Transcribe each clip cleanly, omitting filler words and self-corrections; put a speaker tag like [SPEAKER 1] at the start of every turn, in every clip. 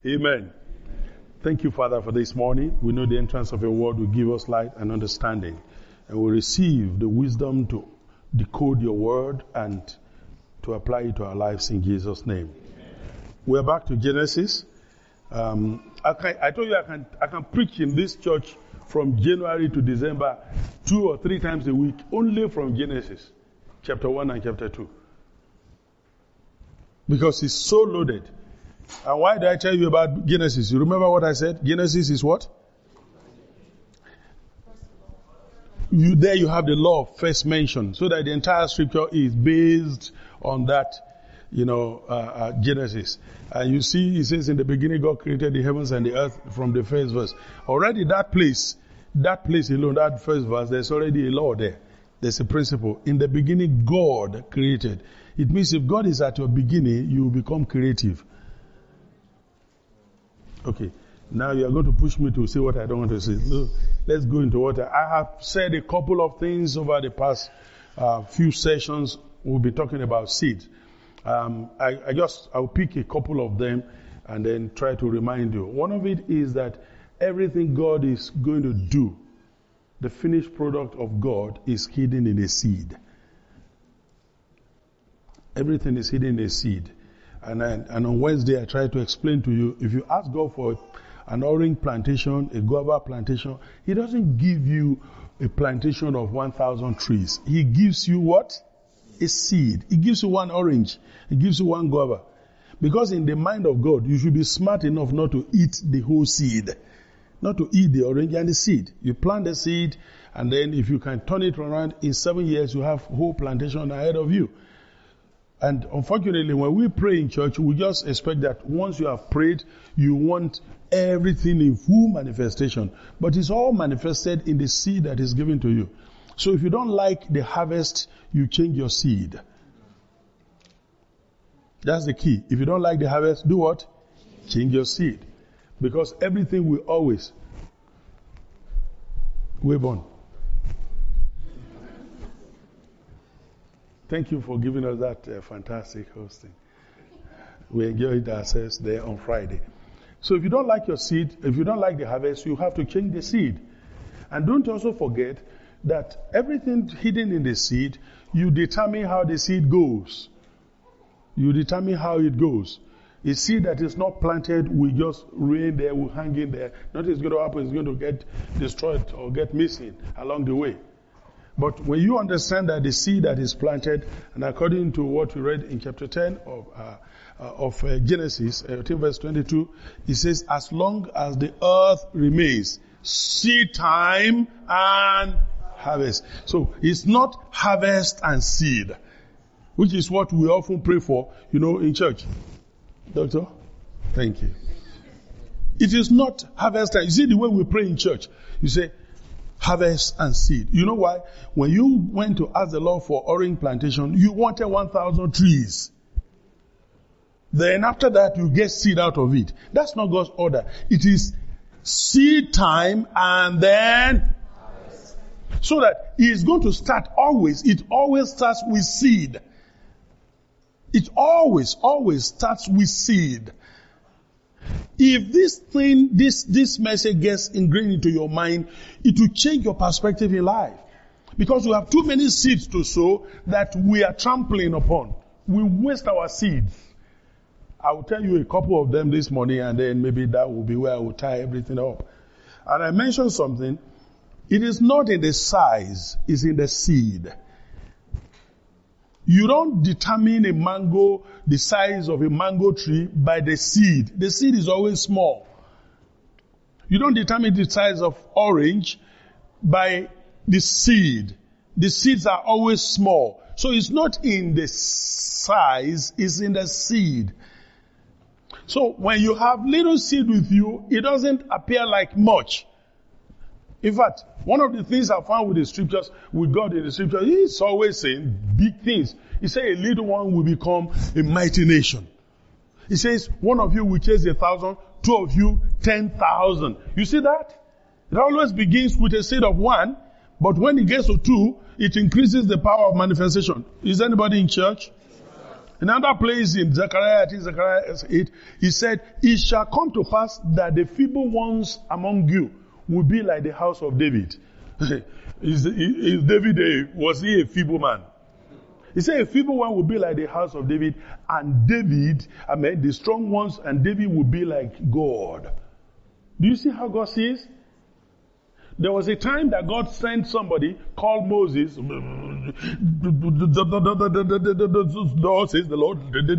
[SPEAKER 1] Amen. Thank you, Father, for this morning. We know the entrance of your word will give us light and understanding. And we receive the wisdom to decode your word and to apply it to our lives in Jesus' name. Amen. We're back to Genesis. I told you I can preach in this church from January to December 2 or 3 times a week, only from Genesis, chapter 1 and chapter 2. Because it's so loaded. And why did I tell you about Genesis? You remember what I said? Genesis is what? There you have the law first mentioned, so that the entire scripture is based on that, Genesis. And you see, it says in the beginning God created the heavens and the earth from the first verse. Already that place alone, that first verse, there's already a law there. There's a principle. In the beginning, God created. It means if God is at your beginning, you will become creative. Okay, now you are going to push me to say what I don't want to say. So let's go into what I have said a couple of things over the past few sessions. We'll be talking about seed. I'll pick a couple of them and then try to remind you. One of it is that everything God is going to do, the finished product of God, is hidden in a seed. Everything is hidden in a seed. And on Wednesday, I tried to explain to you, if you ask God for an orange plantation, a guava plantation, He doesn't give you a plantation of 1,000 trees. He gives you what? A seed. He gives you one orange. He gives you one guava. Because in the mind of God, you should be smart enough not to eat the whole seed. Not to eat the orange and the seed. You plant the seed, and then if you can turn it around, in 7 years, you have whole plantation ahead of you. And unfortunately, when we pray in church, we just expect that once you have prayed, you want everything in full manifestation. But it's all manifested in the seed that is given to you. So if you don't like the harvest, you change your seed. That's the key. If you don't like the harvest, do what? Change your seed. Because everything will always wave on. Thank you for giving us that fantastic hosting. We enjoyed ourselves there on Friday. So if you don't like your seed, if you don't like the harvest, you have to change the seed. And don't also forget that everything hidden in the seed, you determine how the seed goes. You determine how it goes. A seed that is not planted will just remain there, will hang in there. Nothing is going to happen. It's going to get destroyed or get missing along the way. But when you understand that the seed that is planted, and according to what we read in chapter 10 of Genesis, verse 22, it says, as long as the earth remains, seed time and harvest. So it's not harvest and seed, which is what we often pray for, in church. Doctor? Thank you. It is not harvest time. You see the way we pray in church. You say, harvest and seed. You know why? When you went to ask the Lord for orange plantation, you wanted 1,000 trees. Then after that, you get seed out of it. That's not God's order. It is seed time and then harvest. So that He is going to start always. It always starts with seed. It always starts with seed. If this thing, this message gets ingrained into your mind, it will change your perspective in life. Because you have too many seeds to sow that we are trampling upon. We waste our seeds. I will tell you a couple of them this morning, and then maybe that will be where I will tie everything up. And I mentioned something. It is not in the size, it's in the seed. You don't determine the size of a mango tree by the seed. The seed is always small. You don't determine the size of orange by the seed. The seeds are always small. So it's not in the size, it's in the seed. So when you have little seed with you, it doesn't appear like much. In fact, one of the things I found with the scriptures, with God in the scriptures, He's always saying big things. He said a little one will become a mighty nation. He says one of you will chase 1,000, 2 of you 10,000. You see that? It always begins with a seed of 1, but when it gets to 2, it increases the power of manifestation. Is anybody in church? Another place in Zechariah 8, he said, it shall come to pass that the feeble ones among you will be like the house of David. Was he a feeble man? He said a feeble one will be like the house of David, and the strong ones, and David will be like God. Do you see how God sees? There was a time that God sent somebody called Moses. Says the Lord.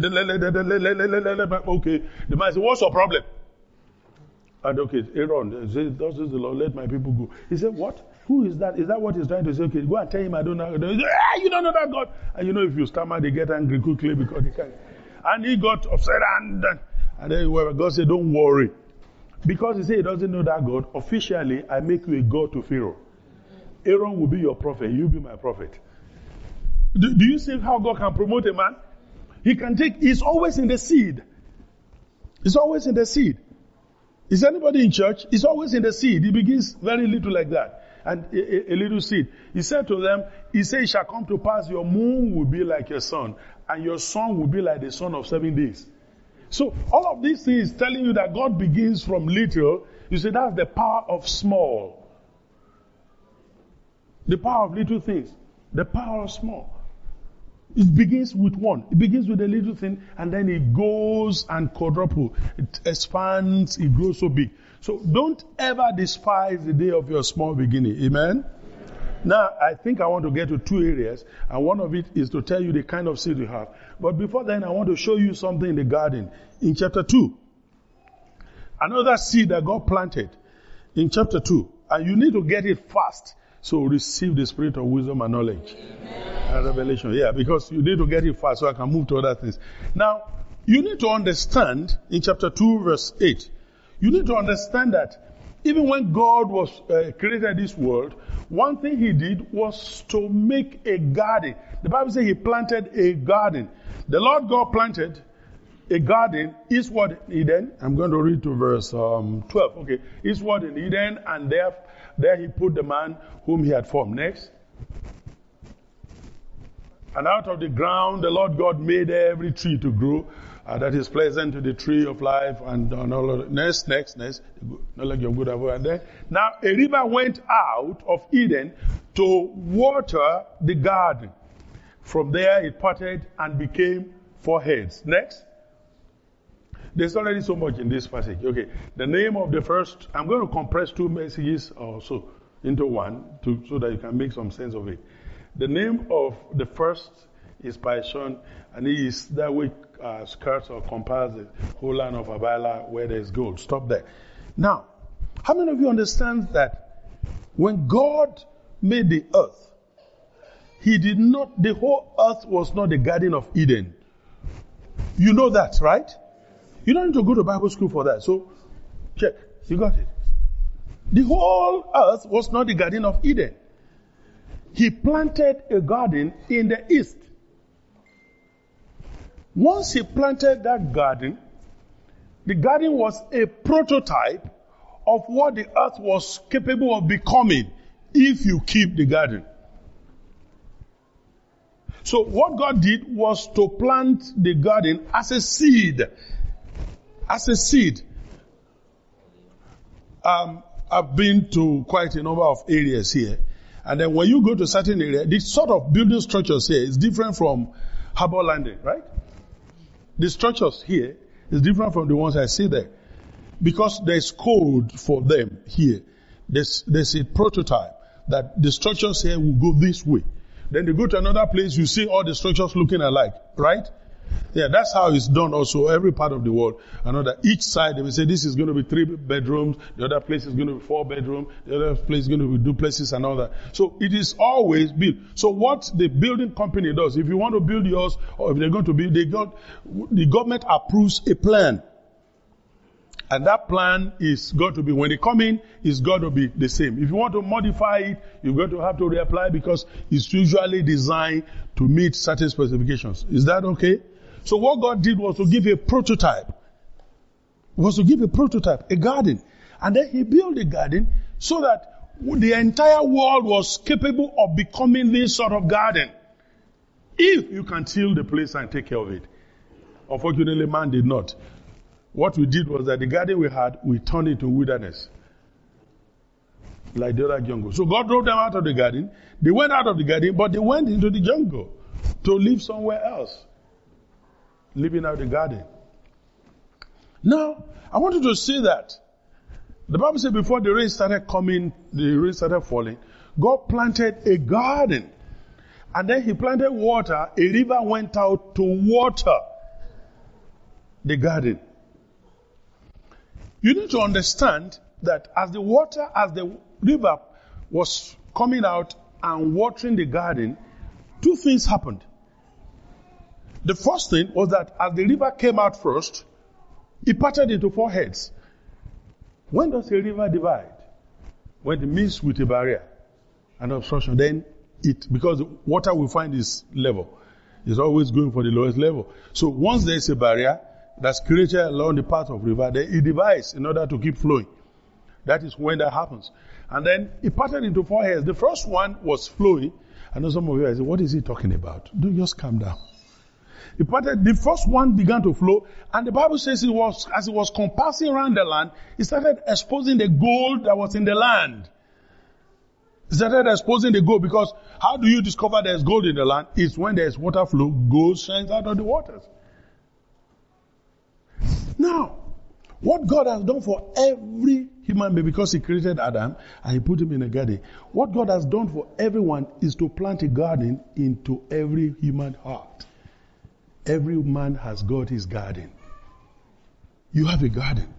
[SPEAKER 1] Okay. The man said, what's your problem? And okay, Aaron says, thus says the Lord, let my people go. He said, what? Who is that? Is that what he's trying to say? Okay, go and tell him I don't know. You don't know that God. And you know, if you stammer, they get angry quickly because they can't. And he got upset and then God said, don't worry. Because he said he doesn't know that God, officially, I make you a God to Pharaoh. Aaron will be your prophet. You be my prophet. Do you see how God can promote a man? He's always in the seed. It's always in the seed. Is anybody in church? It's always in the seed. He begins very little like that. And a little seed. He said to them, he said, it shall come to pass, your moon will be like your son, and your son will be like the son of 7 days. So all of these things telling you that God begins from little. You see, that's the power of small. The power of little things. The power of small. It begins with one. It begins with a little thing, and then it goes and quadruple. It expands, it grows so big. So don't ever despise the day of your small beginning. Amen? Now, I think I want to get to 2 areas, and one of it is to tell you the kind of seed you have. But before then, I want to show you something in the garden. In chapter 2, another seed that God planted in chapter 2, and you need to get it fast. So receive the spirit of wisdom and knowledge. And revelation. Yeah, because you need to get it fast so I can move to other things. Now, you need to understand in chapter 2 verse 8, you need to understand that even when God was created this world, one thing he did was to make a garden. The Bible says he planted a garden. The Lord God planted a garden eastward in Eden. I'm going to read to verse 12. Okay, eastward in Eden, and there he put the man whom he had formed. Next. And out of the ground the Lord God made every tree to grow that is pleasant to the tree of life, and all of next, not like your good avoid. And then now a river went out of Eden to water the garden. From there it parted and became 4 heads. Next. There's already so much in this passage. Okay, the name of the first, I'm going to compress 2 messages or so into one so that you can make some sense of it. The name of the first is Pishon, and he is that which skirts or compares the whole land of Havilah where there is gold. Stop there. Now, how many of you understand that when God made the earth, the whole earth was not the Garden of Eden. You know that, right? You don't need to go to Bible school for that. So, check. You got it. The whole earth was not the Garden of Eden. He planted a garden in the east. Once he planted that garden, the garden was a prototype of what the earth was capable of becoming if you keep the garden. So what God did was to plant the garden as a seed. As a seed. I've been to quite a number of areas here. And then when you go to certain area, the sort of building structures here is different from Harbour Landing, right? The structures here is different from the ones I see there. Because there's code for them here. There's a prototype that the structures here will go this way. Then they go to another place, you see all the structures looking alike, right? Yeah, that's how it's done also every part of the world. Another, each side, they will say this is going to be 3 bedrooms, the other place is going to be 4 bedrooms, the other place is going to be duplexes and all that. So it is always built. So what the building company does, if you want to build yours, or if they're going to build, the government approves a plan. And that plan is got to be, when they come in, it's got to be the same. If you want to modify it, you've got to have to reapply because it's usually designed to meet certain specifications. Is that okay? So what God did was to give a prototype. A garden. And then he built a garden so that the entire world was capable of becoming this sort of garden. If you can till the place and take care of it. Unfortunately, man did not. What we did was that the garden we had, we turned into wilderness. Like the other jungle. So God drove them out of the garden. They went out of the garden, but they went into the jungle to live somewhere else. Living out the garden. Now, I want you to see that. The Bible said before the rain started coming, the rain started falling, God planted a garden. And then he planted water. A river went out to water the garden. You need to understand that as the river was coming out and watering the garden, two things happened. The first thing was that as the river came out first, it parted into four heads. When does a river divide? When it meets with a barrier and obstruction, then because the water we find is level. It's always going for the lowest level. So once there is a barrier that's created along the path of river, then it divides in order to keep flowing. That is when that happens. And then it parted into four heads. The first one was flowing. I know some of you are saying, what is he talking about? Don't just calm down. It parted, the first one began to flow, and the Bible says as it was compassing around the land, it started exposing the gold that was in the land. It started exposing the gold, because how do you discover there's gold in the land? It's when there's water flow, gold shines out of the waters. Now, what God has done for every human being, because he created Adam and he put him in a garden, what God has done for everyone is to plant a garden into every human heart. Every man has got his garden. You have a garden.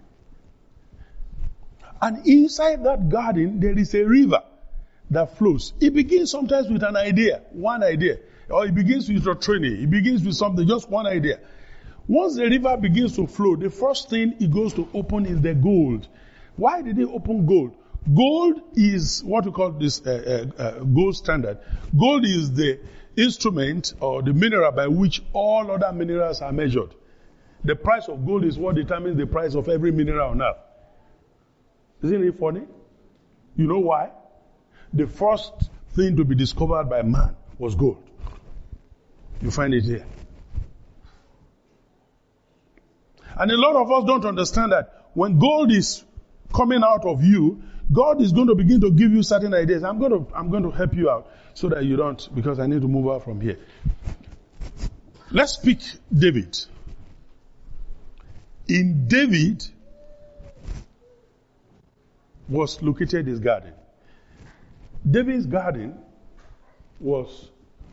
[SPEAKER 1] And inside that garden, there is a river that flows. It begins sometimes with an idea, one idea. Or it begins with your training. It begins with something, just one idea. Once the river begins to flow, the first thing it goes to open is the gold. Why did it open gold? Gold is what we call this gold standard. Gold is the instrument or the mineral by which all other minerals are measured. The price of gold is what determines the price of every mineral on earth. Isn't it funny? You know why? The first thing to be discovered by man was gold. You find it here. And a lot of us don't understand that when gold is coming out of you, God is going to begin to give you certain ideas. I'm going to help you out so that you don't, because I need to move out from here. Let's pick David. In David was located his garden. David's garden was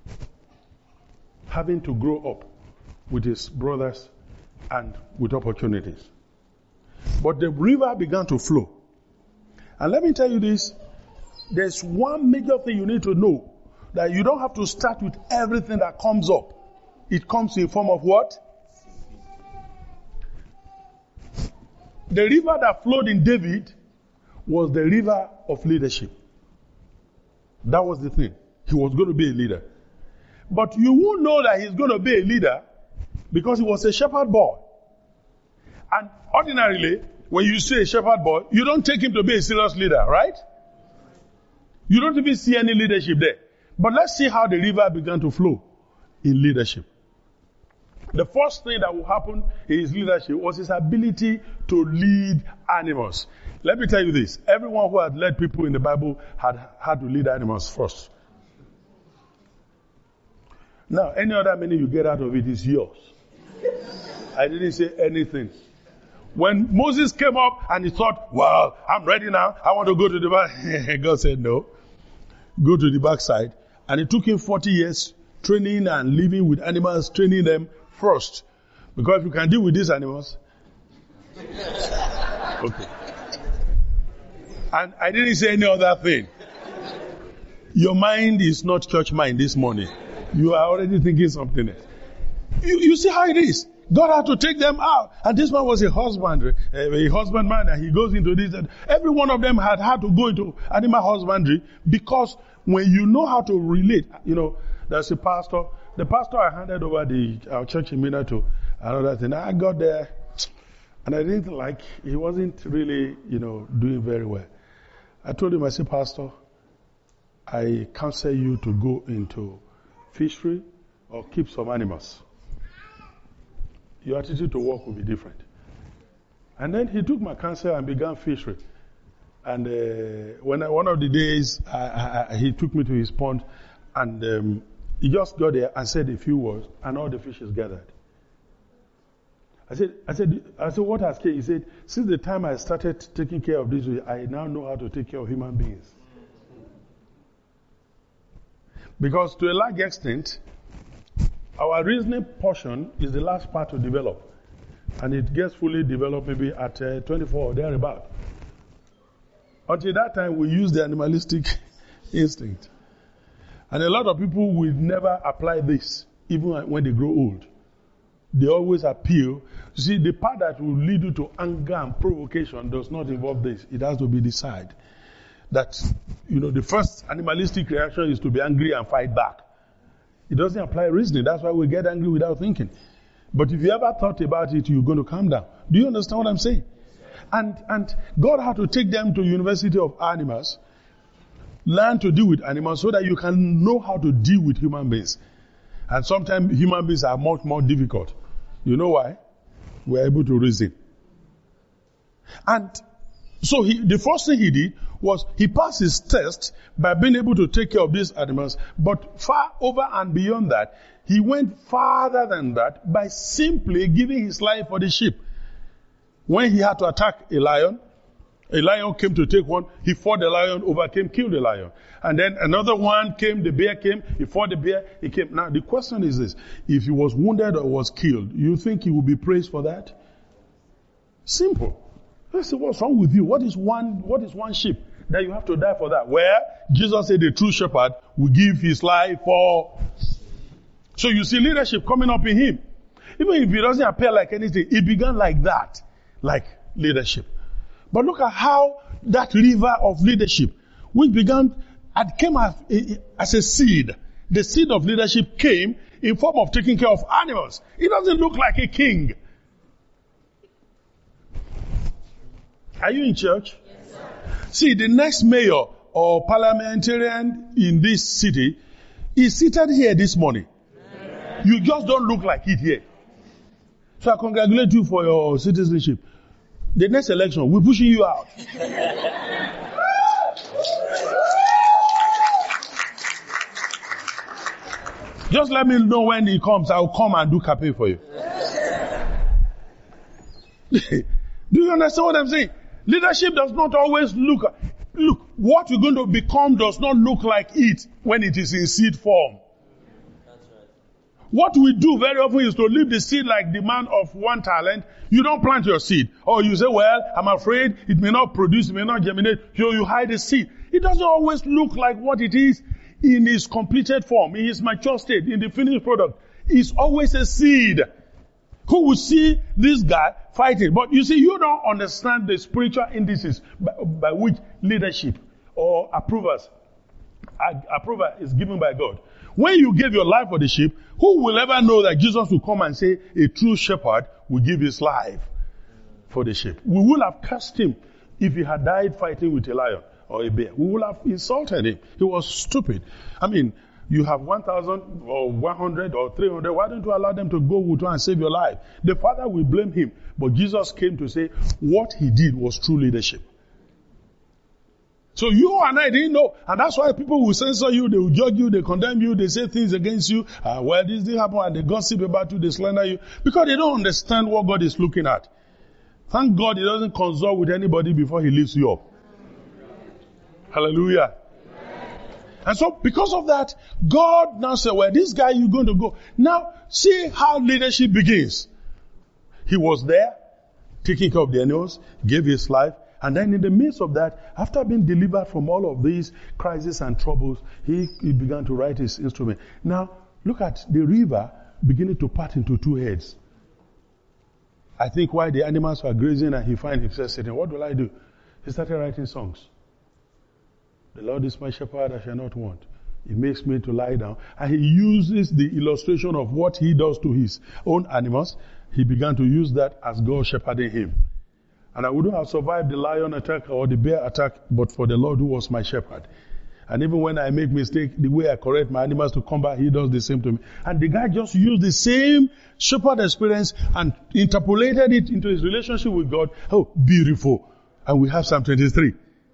[SPEAKER 1] having to grow up with his brothers and with opportunities. But the river began to flow. And let me tell you this, there's one major thing you need to know, that you don't have to start with everything that comes up. It comes in form of what? The river that flowed in David was the river of leadership. That was the thing. He was going to be a leader. But you won't know that he's going to be a leader because he was a shepherd boy. And ordinarily, when you say a shepherd boy, you don't take him to be a serious leader, right? You don't even see any leadership there. But let's see how the river began to flow in leadership. The first thing that will happen in his leadership was his ability to lead animals. Let me tell you this. Everyone who had led people in the Bible had to lead animals first. Now, any other meaning you get out of it is yours. I didn't say anything. When Moses came up and he thought, well, I'm ready now. I want to go to the back. God said, no. Go to the backside. And it took him 40 years training and living with animals, training them first. Because if you can deal with these animals. Okay. And I didn't say any other thing. Your mind is not church mind this morning. You are already thinking something else. You see how it is. God had to take them out. And this man was a husbandman, and he goes into this. And every one of them had to go into animal husbandry, because when you know how to relate, there's a pastor. The pastor I handed over our church in Mina to another thing. I got there, and I didn't like, he wasn't really, doing very well. I told him, I said, Pastor, I counsel you to go into fishery or keep some animals. your attitude to work will be different. And then he took my counsel and began fishery. And one of the days, he took me to his pond, and he just got there and said a few words, and all the fishes gathered. I said, what has changed? He said, since the time I started taking care of this, I now know how to take care of human beings. Because to a large extent, our reasoning portion is the last part to develop. And it gets fully developed maybe at 24 or thereabout. Until that time, we use the animalistic instinct. And a lot of people will never apply this, even when they grow old. They always appeal. You see, the part that will lead you to anger and provocation does not involve this. It has to be the side. That, the first animalistic reaction is to be angry and fight back. It doesn't apply reasoning. That's why we get angry without thinking. But if you ever thought about it, you're going to calm down. Do you understand what I'm saying? And God had to take them to University of Animals, learn to deal with animals so that you can know how to deal with human beings. And sometimes human beings are much more difficult. You know why? We're able to reason. And so the first thing he did was he passed his test by being able to take care of these animals. But far over and beyond that, he went farther than that by simply giving his life for the sheep. When he had to attack a lion came to take one. He fought the lion, overcame, killed the lion. And then another one came, the bear came, he fought the bear, he came. Now the question is this, if he was wounded or was killed, you think he would be praised for that? Simple. I say, what's wrong with you? What is one sheep that you have to die for that? Where Jesus said the true shepherd will give his life for. So you see leadership coming up in him. Even if it doesn't appear like anything, it began like that, like leadership. But look at how that river of leadership, which came as a seed. The seed of leadership came in form of taking care of animals. It doesn't look like a king. Are you in church?
[SPEAKER 2] Yes, sir.
[SPEAKER 1] See, the next mayor or parliamentarian in this city is seated here this morning. Amen. You just don't look like it here. So I congratulate you for your citizenship. The next election, we're pushing you out. Just let me know when he comes. I'll come and do campaign for you. Do you understand what I'm saying? Leadership does not always look, what you're going to become does not look like it when it is in seed form.
[SPEAKER 2] That's right.
[SPEAKER 1] What we do very often is to leave the seed like the man of one talent. You don't plant your seed. Or you say, well, I'm afraid it may not produce, it may not germinate. So you hide the seed. It doesn't always look like what it is in its completed form, in its mature state, in the finished product. It's always a seed. Who will see this guy fighting? But you see, you don't understand the spiritual indices by which leadership or approval is given by God. When you give your life for the sheep, who will ever know that Jesus will come and say a true shepherd will give his life for the sheep? We will have cursed him if he had died fighting with a lion or a bear. We will have insulted him. He was stupid. I mean, you have 1,000 or 100 or 300. Why don't you allow them to go with you and save your life? The Father will blame him. But Jesus came to say what he did was true leadership. So you and I didn't know. And that's why people will censor you, they will judge you, they condemn you, they say things against you. Well, this didn't happen, and they gossip about you, they slander you. Because they don't understand what God is looking at. Thank God he doesn't consult with anybody before he lifts you up. Hallelujah. And so because of that, God now said, well, this guy, you're going to go. Now, see how leadership begins. He was there, taking care of the animals, gave his life. And then in the midst of that, after being delivered from all of these crises and troubles, he began to write his instrument. Now, look at the river beginning to part into two heads. I think while the animals were grazing and he found himself sitting, what will I do? He started writing songs. The Lord is my shepherd, I shall not want. He makes me to lie down. And he uses the illustration of what he does to his own animals. He began to use that as God shepherding him. And I wouldn't have survived the lion attack or the bear attack, but for the Lord who was my shepherd. And even when I make mistake, the way I correct my animals to come back, he does the same to me. And the guy just used the same shepherd experience and interpolated it into his relationship with God. Oh, beautiful. And we have Psalm 23.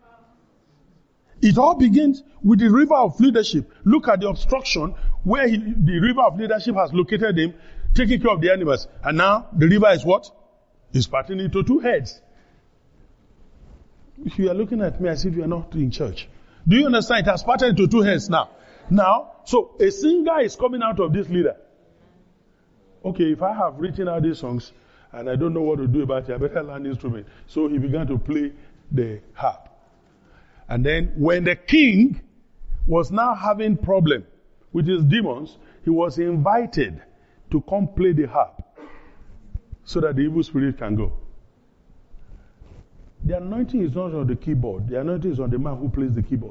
[SPEAKER 1] It all begins with the river of leadership. Look at the obstruction where the river of leadership has located him, taking care of the animals. And now the river is what? It's parting into two heads. If you are looking at me as if you are not in church. Do you understand? It has parted into two heads now. So a singer is coming out of this leader. Okay, if I have written out these songs and I don't know what to do about it, I better learn instrument. So he began to play the harp. And then when the king was now having problem with his demons, he was invited to come play the harp so that the evil spirit can go. The anointing is not on the keyboard. The anointing is on the man who plays the keyboard.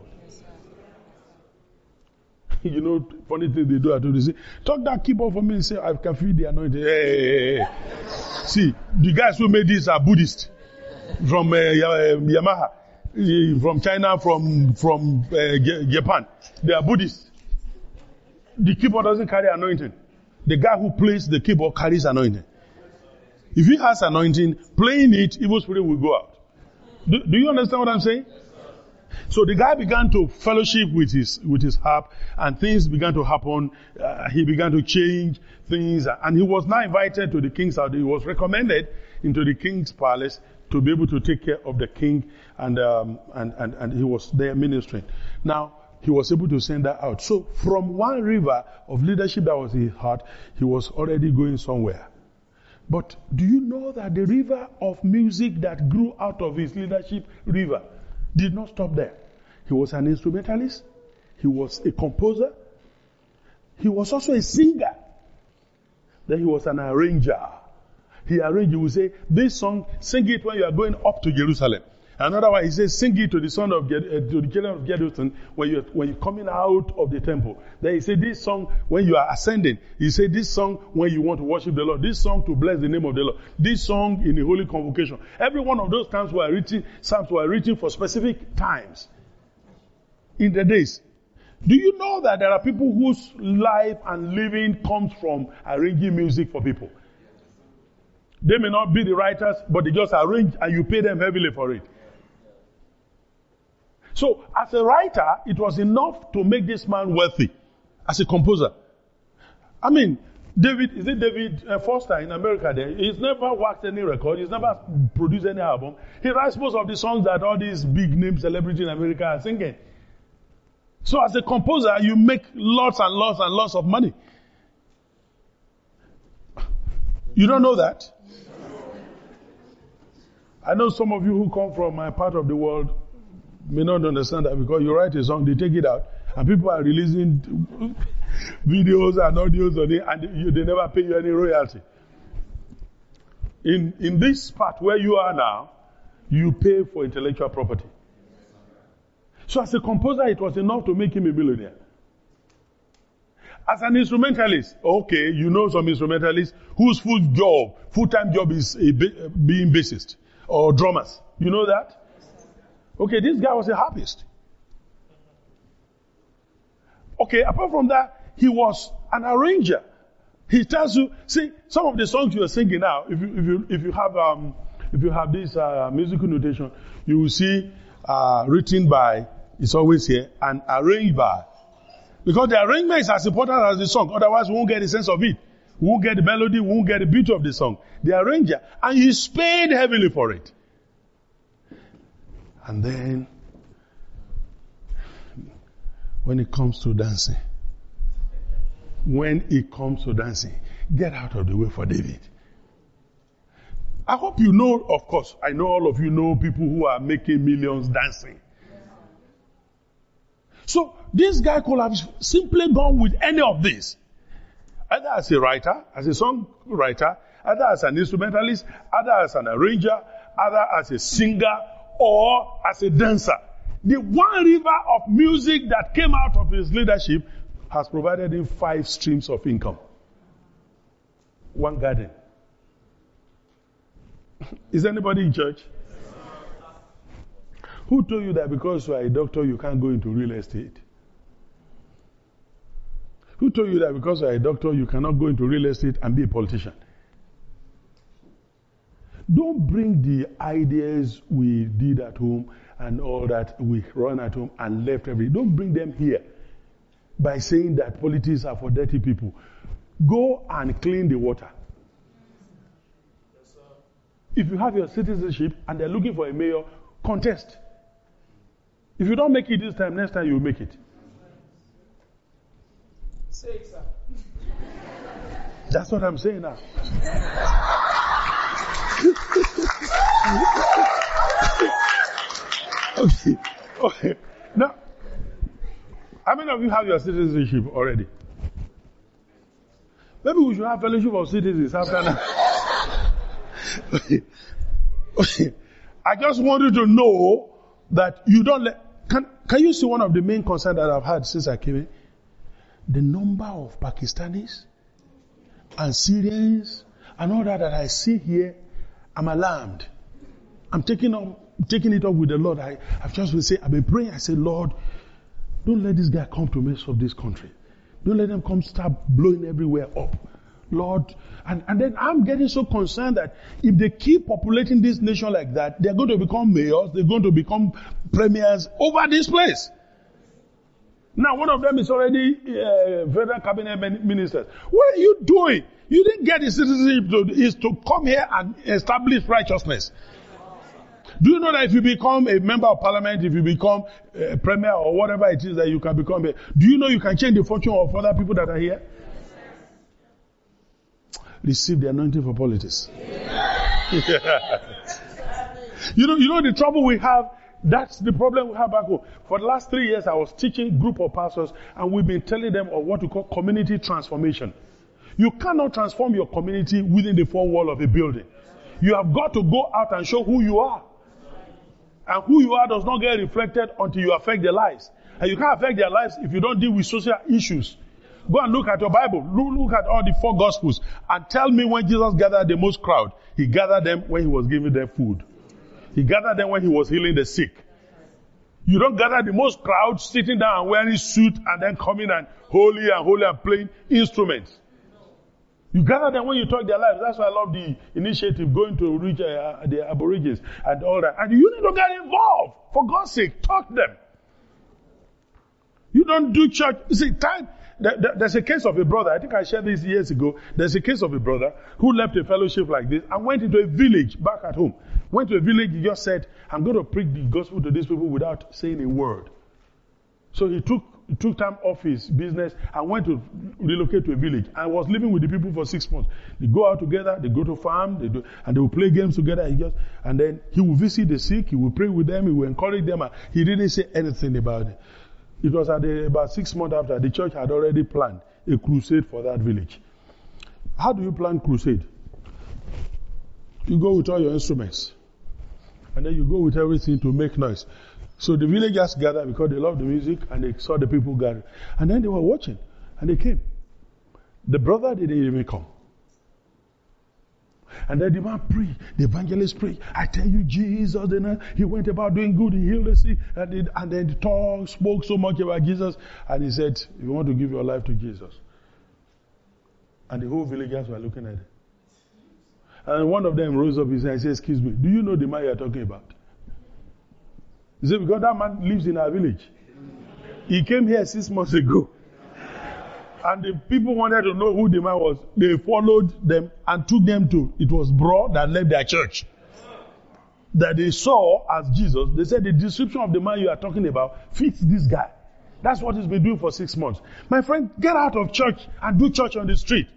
[SPEAKER 1] You know, funny thing they do at home, they say, talk that keyboard for me and say, I can feel the anointing. Hey. See, the guys who made this are Buddhists from Yamaha, from China, from Japan. They are Buddhists. The keyboard doesn't carry anointing. The guy who plays the keyboard carries anointing. If he has anointing, playing it, evil spirit will go out. Do you understand what I'm saying? So the guy began to fellowship with his harp, and things began to happen. He began to change things, and he was now invited to the king's house. He was recommended into the king's palace to be able to take care of the king, and he was there ministering. Now he was able to send that out. So from one river of leadership that was in his heart, he was already going somewhere. But do you know that the river of music that grew out of his leadership river did not stop there? He was an instrumentalist. He was a composer. He was also a singer. Then he was an arranger. He arranged, he would say, this song, sing it when you are going up to Jerusalem. Another one, he says, sing it to the son of to the children of Jerusalem when you're coming out of the temple. Then he said, this song when you are ascending. He said, this song when you want to worship the Lord. This song to bless the name of the Lord. This song in the holy convocation. Every one of those psalms were written for specific times in the days. Do you know that there are people whose life and living comes from arranging music for people? They may not be the writers, but they just arrange and you pay them heavily for it. So, as a writer, it was enough to make this man wealthy. As a composer. I mean, David Foster in America there? He's never worked any record. He's never produced any album. He writes most of the songs that all these big name celebrities in America are singing. So, as a composer, you make lots and lots and lots of money. You don't know that? I know some of you who come from my part of the world may not understand that because you write a song, they take it out, and people are releasing videos and audios on it, and they never pay you any royalty. In this part where you are now, you pay for intellectual property. So as a composer, it was enough to make him a millionaire. As an instrumentalist, okay, you know some instrumentalists whose full-time job is being bassist or drummers. You know that? Okay, this guy was a harpist. Okay, apart from that, he was an arranger. He tells you, see, some of the songs you are singing now, if you have this musical notation, you will see written by, it's always here, and arranged by. Because the arrangement is as important as the song. Otherwise, we won't get the sense of it. We won't get the melody. We won't get the beat of the song. The arranger. And he's paid heavily for it. And then, when it comes to dancing, get out of the way for David. I hope you know, of course, I know all of you know people who are making millions dancing. So, this guy could have simply gone with any of this. Either as a writer, as a songwriter, either as an instrumentalist, either as an arranger, either as a singer, or as a dancer. The one river of music that came out of his leadership has provided him 5 streams of income. One garden. Is anybody in church? Who told you that because you are a doctor, you can't go into real estate? Who told you that because you are a doctor, you cannot go into real estate and be a politician? Don't bring the ideas we did at home and all that we run at home and left everything. Don't bring them here by saying that politics are for dirty people. Go and clean the water. If you have your citizenship and they're looking for a mayor, contest. If you don't make it this time, next time you'll make it.
[SPEAKER 2] Say it, sir.
[SPEAKER 1] That's what I'm saying now. Okay. Now, how many of you have your citizenship already? Maybe we should have fellowship of citizens after that. Okay. I just want you to know that you don't let. Can you see one of the main concerns that I've had since I came in? The number of Pakistanis and Syrians and all that I see here, I'm alarmed. I'm taking it up with the Lord. I've just been saying, I've been praying. I say, Lord, don't let this guy come to mess up this country. Don't let them come start blowing everywhere up. Lord, and then I'm getting so concerned that if they keep populating this nation like that, they're going to become mayors, they're going to become premiers over this place. Now, one of them is already federal cabinet ministers. What are you doing? You didn't get the citizenship to come here and establish righteousness. Do you know that if you become a member of parliament, if you become a premier or whatever it is that you can become, do you know you can change the fortune of other people that are here? Receive the anointing for politics. You know the trouble we have. That's the problem we have back home. For the last 3 years, I was teaching a group of pastors, and we've been telling them of what we call community transformation. You cannot transform your community within the four walls of a building. You have got to go out and show who you are. And who you are does not get reflected until you affect their lives. And you can't affect their lives if you don't deal with social issues. Go and look at your Bible. Look at all the four Gospels. And tell me when Jesus gathered the most crowd. He gathered them when he was giving them food. He gathered them when he was healing the sick. You don't gather the most crowd sitting down and wearing suit and then coming and holy and playing instruments. You gather them when you talk their lives. That's why I love the initiative going to reach the Aborigines and all that. And you need to get involved. For God's sake, talk to them. You don't do church. You see, there's a case of a brother. I think I shared this years ago. There's a case of a brother who left a fellowship like this and went into a village back at home. Went to a village, he just said, I'm going to preach the gospel to these people without saying a word. So he took time off his business and went to relocate to a village and was living with the people for 6 months. They go out together, they go to farm, and they will play games together. And then he will visit the sick, he will pray with them, he will encourage them. And he didn't say anything about it. It was about 6 months after the church had already planned a crusade for that village. How do you plan crusade? You go with all your instruments. And then you go with everything to make noise. So the villagers gathered because they loved the music and they saw the people gather. And then they were watching. And they came. The brother didn't even come. And then the man prayed. The evangelist prayed. I tell you, Jesus, then he went about doing good. He healed the sick. And then the spoke so much about Jesus. And he said, if you want to give your life to Jesus. And the whole villagers were looking at it. And one of them rose up and said, excuse me, do you know the man you are talking about? He said, because that man lives in our village. He came here 6 months ago. And the people wanted to know who the man was. They followed them and took them to, it was bro that left their church. That they saw as Jesus. They said the description of the man you are talking about fits this guy. That's what he's been doing for 6 months. My friend, get out of church and do church on the street.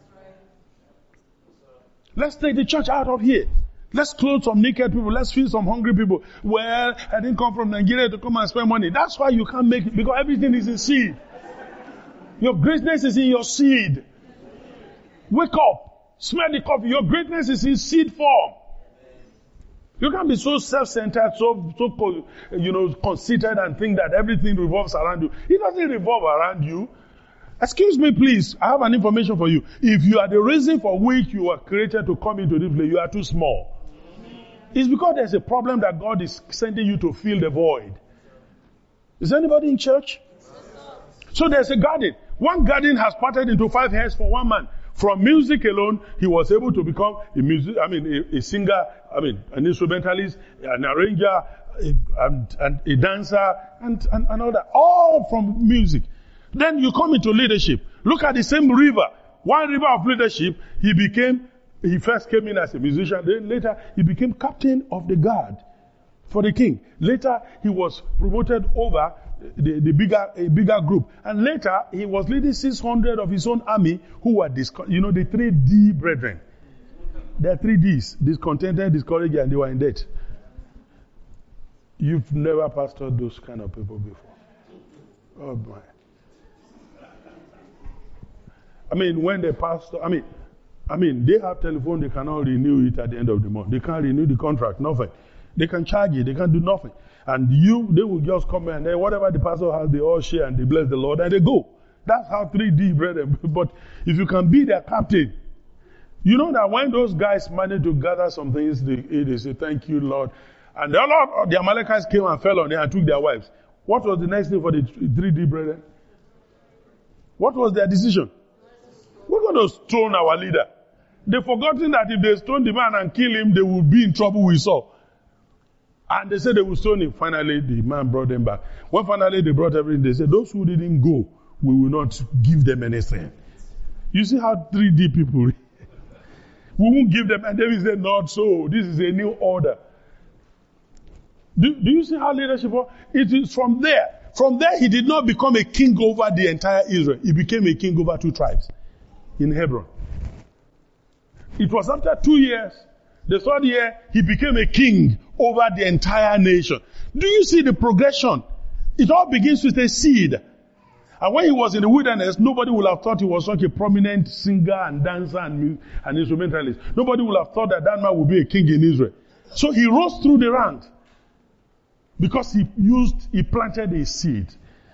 [SPEAKER 1] Let's take the church out of here. Let's clothe some naked people. Let's feed some hungry people. Well, I didn't come from Nigeria to come and spend money. That's why you can't make it, because everything is in seed. Your greatness is in your seed. Wake up. Smell the coffee. Your greatness is in seed form. You can't be so self-centered, so conceited and think that everything revolves around you. It doesn't revolve around you. Excuse me, please. I have an information for you. If you are the reason for which you were created to come into this place, you are too small. It's because there's a problem that God is sending you to fill the void. Is anybody in church? So there's a garden. One garden has parted into 5 hairs for one man. From music alone, he was able to become a singer, an instrumentalist, an arranger, and a dancer, and all that. All from music. Then you come into leadership. Look at the same river. One river of leadership, he first came in as a musician, then later he became captain of the guard for the king. Later he was promoted over a bigger group. And later he was leading 600 of his own army who were the 3D brethren. There are 3 Ds: discontented, discouraged, and they were in debt. You've never pastored those kind of people before. Oh my. When they pastor, they have telephone, they cannot renew it at the end of the month. They can't renew the contract, nothing. They can charge it, they can't do nothing. And they will just come and then whatever the pastor has, they all share and they bless the Lord and they go. That's how 3D brethren. But if you can be their captain, you know that when those guys managed to gather some things, they say, thank you, Lord. And the Amalekites came and fell on them and took their wives. What was the next thing for the 3D brethren? What was their decision? We're going to stone our leader. They've forgotten that if they stone the man and kill him, they will be in trouble with Saul. And they said they will stone him. Finally, the man brought them back. When finally they brought everything, they said, those who didn't go, we will not give them anything. You see how 3D people, we won't give them, and David said, not so. This is a new order. Do you see how leadership works? It is from there. From there, he did not become a king over the entire Israel. He became a king over 2 tribes in Hebron. It was after 2 years, the 3rd year, he became a king over the entire nation. Do you see the progression? It all begins with a seed. And when he was in the wilderness, nobody would have thought he was such a prominent singer and dancer and instrumentalist. Nobody would have thought that man would be a king in Israel. So he rose through the ranks because he planted a seed.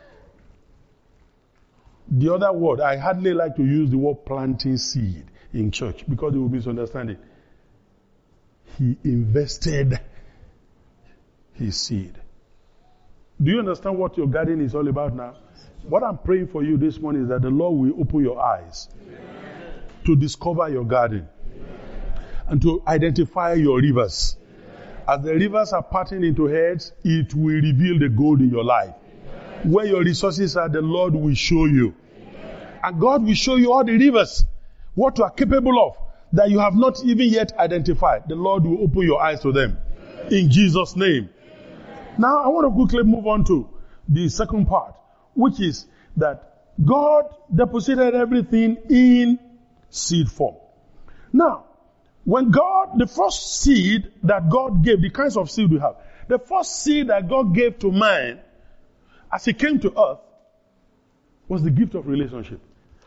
[SPEAKER 1] The other word, I hardly like to use the word planting seed in church because they will misunderstand it. He invested his seed. Do you understand what your garden is all about now? What I'm praying for you this morning is that the Lord will open your eyes to discover your garden and to identify your rivers. As the rivers are parting into heads, it will reveal the gold in your life. Where your resources are, the Lord will show you. And God will show you all the rivers, what you are capable of, that you have not even yet identified. The Lord will open your eyes to them. In Jesus' name. Now, I want to quickly move on to the second part, which is that God deposited everything in seed form. Now, when the first seed that God gave, the kinds of seed we have, the first seed that God gave to man as he came to earth was the gift of relationship.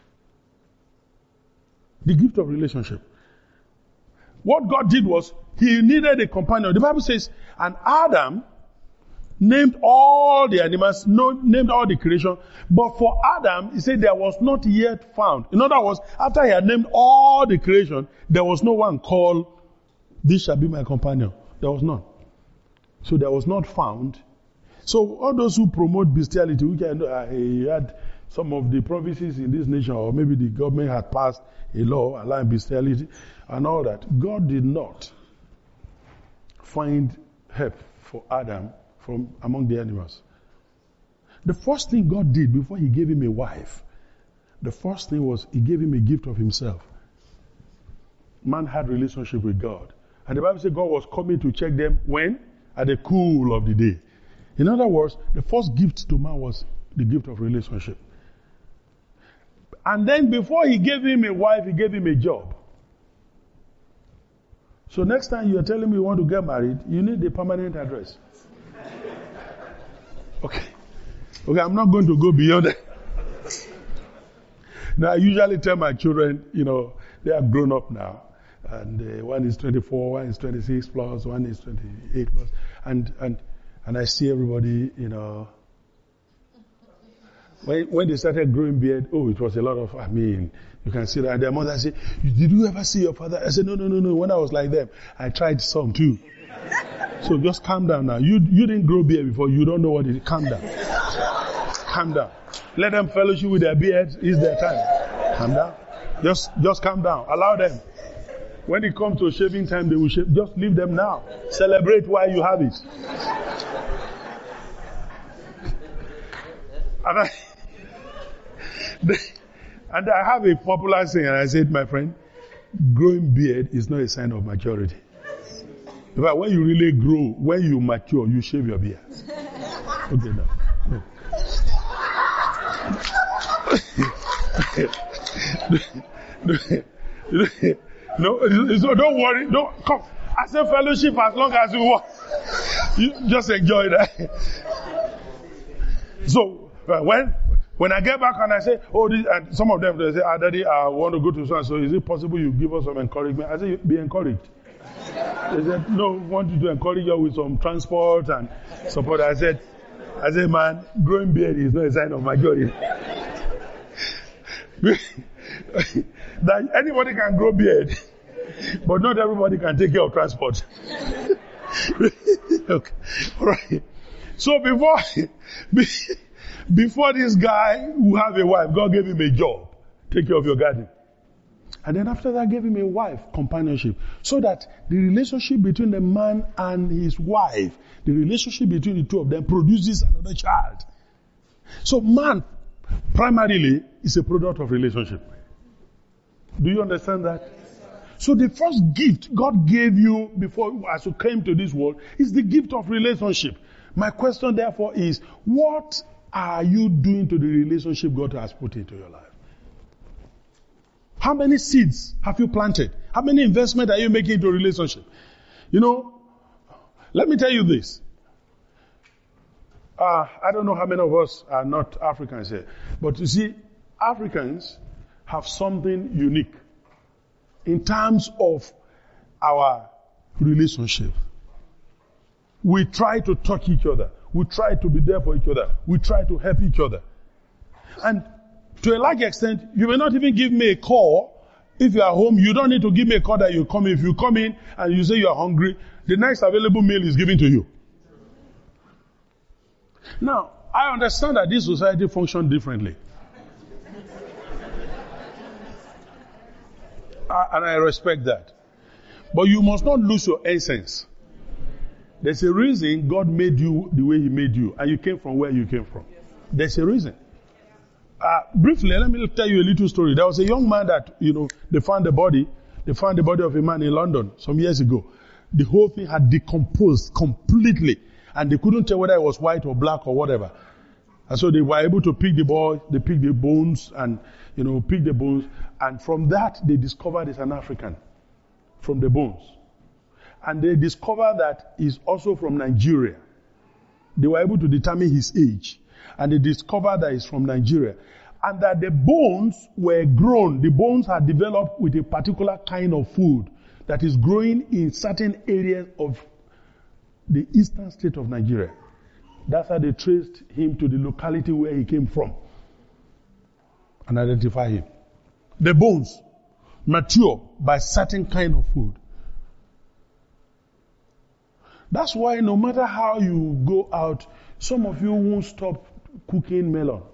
[SPEAKER 1] The gift of relationship. What God did was, he needed a companion. The Bible says, and Adam named all the animals, named all the creation, but for Adam, he said there was not yet found. In other words, after he had named all the creation, there was no one called, this shall be my companion. There was none. So there was not found. So all those who promote bestiality, we can had some of the provinces in this nation, or maybe the government had passed a law allowing bestiality and all that. God did not find help for Adam from among the animals. The first thing God did before he gave him a wife, the first thing was he gave him a gift of himself. Man had relationship with God. And the Bible says God was coming to check them when? At the cool of the day. In other words, the first gift to man was the gift of relationship. And then before he gave him a wife, he gave him a job. So next time you are telling me you want to get married, you need a permanent address. Okay, I'm not going to go beyond that. Now, I usually tell my children, they are grown up now. And one is 24, one is 26 plus, one is 28 plus. And I see everybody, when they started growing beard, it was a lot of, you can see that. And their mother said, did you ever see your father? I said, no. When I was like them, I tried some too. So just calm down now. You didn't grow beard before. You don't know what it is. Calm down. Calm down. Let them fellowship with their beards. It's their time. Calm down. Just calm down. Allow them. When it comes to shaving time, they will shave. Just leave them now. Celebrate while you have it. And I have a popular saying, and I said, my friend, growing beard is not a sign of maturity. But when you really grow, when you mature, you shave your beard. Okay, now. No, don't worry. Don't come. I say fellowship as long as you want. You just enjoy that. So when I get back and I say, and some of them they say, Daddy, I want to go to so is it possible you give us some encouragement? I say, be encouraged. They said, no, we want you to encourage you with some transport and support. I said, man, growing beard is not a sign of maturity. That anybody can grow beard, but not everybody can take care of transport. Okay. All right. So before this guy who have a wife, God gave him a job. Take care of your garden. And then after that, gave him a wife, companionship. So that the relationship between the man and his wife, the relationship between the two of them produces another child. So man, primarily, is a product of relationship. Do you understand that? So the first gift God gave you before, as you came to this world, is the gift of relationship. My question therefore is, what are you doing to the relationship God has put into your life? How many seeds have you planted? How many investments are you making into a relationship? You know, let me tell you this. I don't know how many of us are not Africans here. But you see, Africans have something unique in terms of our relationship. We try to touch each other. We try to be there for each other. We try to help each other. And to a large extent, you may not even give me a call. If you are home, you don't need to give me a call that you come in. If you come in and you say you are hungry, the next available meal is given to you. Now, I understand that this society functions differently. And I respect that. But you must not lose your essence. There's a reason God made you the way He made you, and you came from where you came from. There's a reason. Briefly, let me tell you a little story. There was a young man that, they found the body of a man in London some years ago. The whole thing had decomposed completely, and they couldn't tell whether it was white or black or whatever. And so they were able to pick the boy, they picked the bones, and, pick the bones, and from that they discovered it's an African, from the bones. And they discovered that he's also from Nigeria. They were able to determine his age. And they discovered that he's from Nigeria. And that the bones were grown. The bones had developed with a particular kind of food that is growing in certain areas of the eastern state of Nigeria. That's how they traced him to the locality where he came from and identify him. The bones mature by certain kind of food. That's why no matter how you go out, some of you won't stop cooking melon.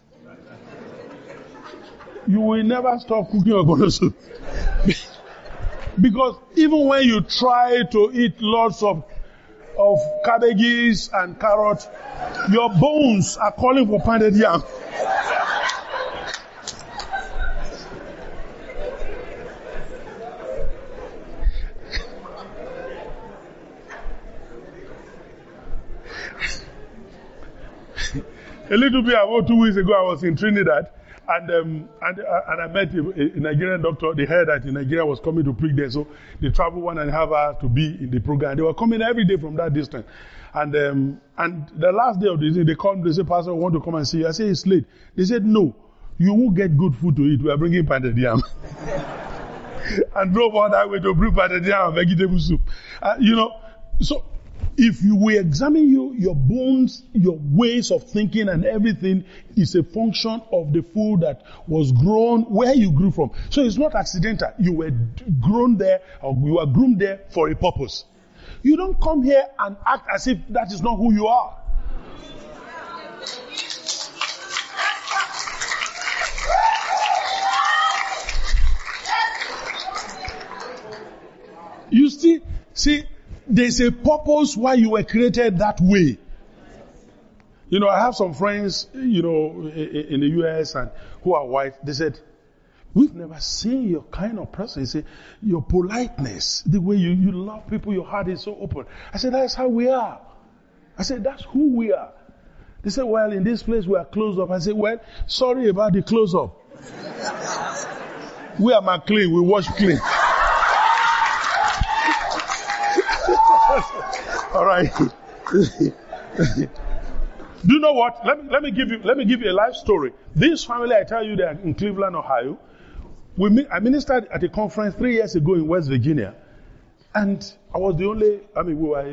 [SPEAKER 1] You will never stop cooking ogbono soup. Because even when you try to eat lots of cabbages and carrots, your bones are calling for pounded yam. A little bit about 2 weeks ago, I was in Trinidad, and I met a Nigerian doctor. They heard that in Nigeria was coming to preach there, so they traveled 1.5 hours to be in the program. They were coming every day from that distance. And the last day of the day, they called me, they said, Pastor, I want to come and see you. I said, it's late. They said, no, you won't get good food to eat. We are bringing pounded yam. And drove all that way to bring pounded yam and vegetable soup. So if you will examine your bones, your ways of thinking and everything is a function of the food that was grown where you grew from. So it's not accidental. You were grown there or you were groomed there for a purpose. You don't come here and act as if that is not who you are. You see, there's a purpose why you were created that way. You know, I have some friends, you know, in the US and who are white. They said, we've never seen your kind of person. They say, your politeness, the way you love people, your heart is so open. I said, that's how we are. I said, that's who we are. They said, well, in this place we are closed up. I said, well, sorry about the close up. We are clean. We wash clean. All right. Do you know what? Let me give you a life story. This family, I tell you, they are in Cleveland, Ohio. I ministered at a conference 3 years ago in West Virginia, and I was the only. We were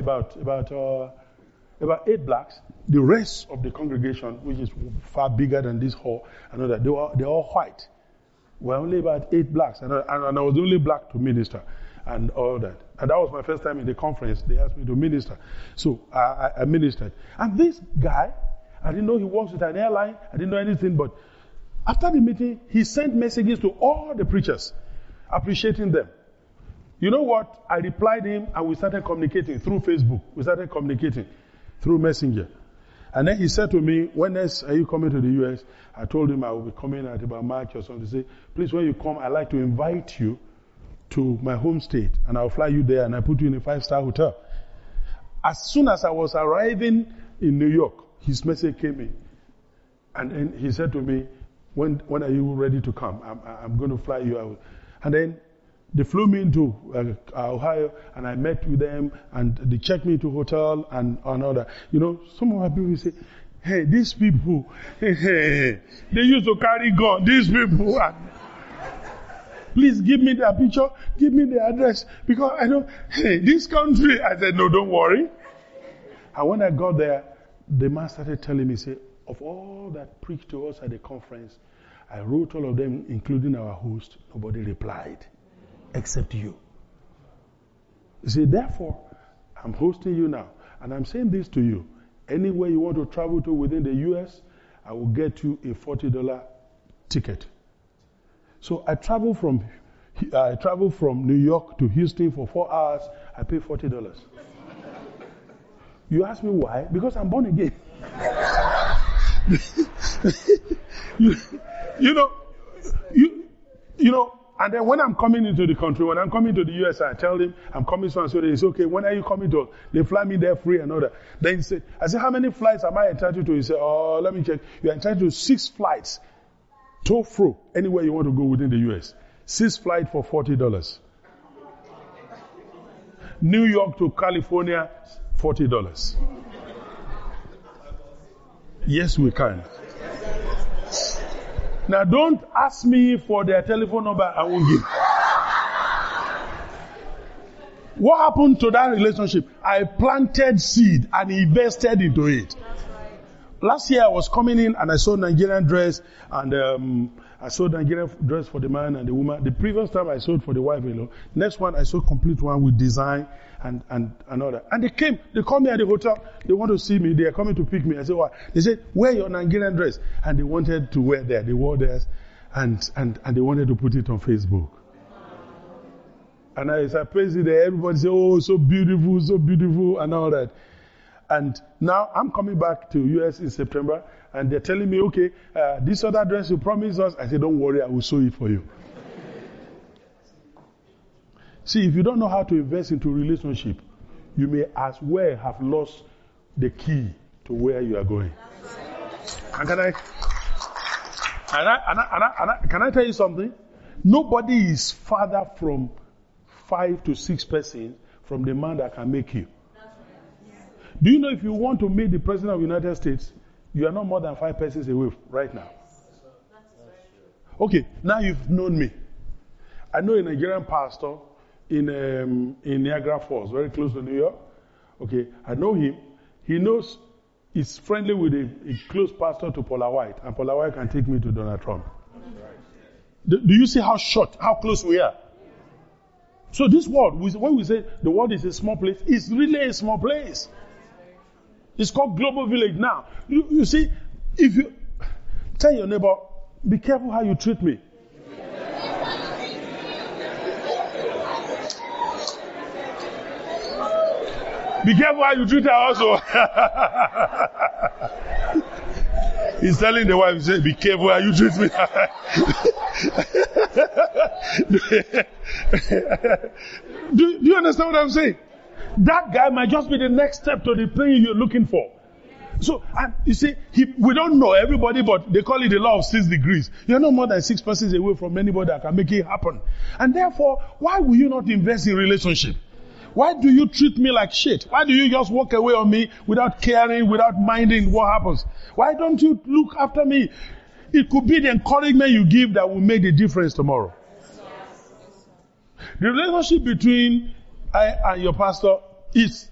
[SPEAKER 1] about 8 blacks. The rest of the congregation, which is far bigger than this hall, I know that they're all white. We're only about 8 blacks, and I was the only black to minister, and all that. And that was my first time in the conference. They asked me to minister. So I ministered. And this guy, I didn't know he works with an airline. I didn't know anything. But after the meeting, he sent messages to all the preachers, appreciating them. You know what? I replied him and we started communicating through Facebook. We started communicating through Messenger. And then he said to me, when next are you coming to the U.S.? I told him I will be coming at about March or something. He said, please, when you come, I'd like to invite you to my home state, and I'll fly you there and I put you in a 5-star hotel. As soon as I was arriving in New York, his message came in. And then he said to me, when are you ready to come? I'm going to fly you out. And then they flew me into Ohio, and I met with them, and they checked me to hotel and all that. You know, some of my people say, hey, these people, they used to carry gun. These people please give me their picture, give me their address, because I know, hey, this country. I said, no, don't worry. And when I got there, the man started telling me, say, of all that preached to us at the conference, I wrote all of them, including our host. Nobody replied, except you. You see, therefore, I'm hosting you now, and I'm saying this to you. Anywhere you want to travel to within the U.S., I will get you a $40 ticket. So I travel from New York to Houston for 4 hours. I pay $40. You ask me why? Because I'm born again. you know. And then when I'm coming into the country, when I'm coming to the US, I tell them I'm coming so and so. They say, okay, when are you coming to? They fly me there free and all that. Then he said, I said, how many flights am I entitled to? He said, oh, let me check. You're entitled to 6 flights. To fro, anywhere you want to go within the US. 6 flights for $40. New York to California, $40. Yes, we can. Now, don't ask me for their telephone number. I won't give. What happened to that relationship? I planted seed and invested into it. Last year I was coming in and I saw Nigerian dress, and I sold Nigerian dress for the man and the woman. The previous time I sold for the wife alone. Next one I sold complete one with design and all that. And they called me at the hotel. They want to see me. They are coming to pick me. I said, why? They said, wear your Nigerian dress. And they wanted to wear theirs. They wore theirs and they wanted to put it on Facebook. And as I placed it there, everybody said, oh, so beautiful and all that. And now I'm coming back to US in September, and they're telling me, okay, this other dress you promised us. I said, don't worry, I will sew it for you. See, if you don't know how to invest into a relationship, you may as well have lost the key to where you are going. And can I tell you something? Nobody is farther from 5 to 6 persons from the man that can make you. Do you know if you want to meet the President of the United States, you are not more than 5 persons away right now? Okay, now you've known me. I know a Nigerian pastor in Niagara Falls, very close to New York. Okay, I know him. He knows he's friendly with a close pastor to Paula White, and Paula White can take me to Donald Trump. Do you see how close we are? So this world, when we say the world is a small place, it's really a small place. It's called Global Village now. You see, if you tell your neighbor, be careful how you treat me. Be careful how you treat her also. He's telling the wife, he said, be careful how you treat me. Do you understand what I'm saying? That guy might just be the next step to the thing you're looking for. So, and you see, we don't know everybody, but they call it the law of 6 degrees. You're not more than 6 persons away from anybody that can make it happen. And therefore, why will you not invest in relationship? Why do you treat me like shit? Why do you just walk away on me without caring, without minding what happens? Why don't you look after me? It could be the encouragement you give that will make the difference tomorrow. The relationship between I and your pastor is,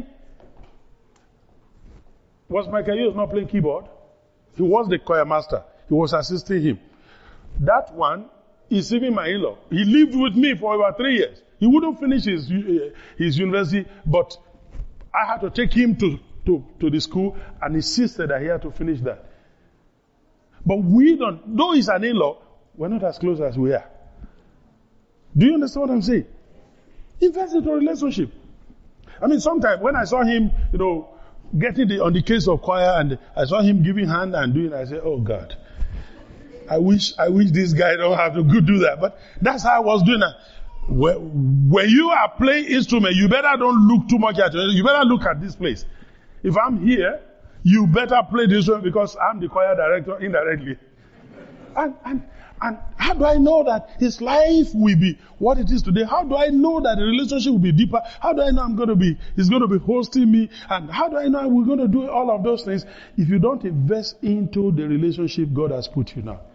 [SPEAKER 1] was Michael Hughes not playing keyboard? He was the choir master. He was assisting him. That one is even my in-law. He lived with me for over 3 years. He wouldn't finish his university, but I had to take him to the school and insisted that he had to finish that. But we don't, though he's an in-law, we're not as close as we are. Do you understand what I'm saying? Invest into a relationship. Sometimes when I saw him, getting on the case of choir and I saw him giving hand and doing, I said, oh God, I wish this guy don't have to go do that. But that's how I was doing that. When you are playing instrument, you better don't look too much at it. You better look at this place. If I'm here, you better play this one because I'm the choir director indirectly. And how do I know that his life will be what it is today? How do I know that the relationship will be deeper? How do I know he's going to be hosting me? And how do I know we're going to do all of those things if you don't invest into the relationship God has put you now?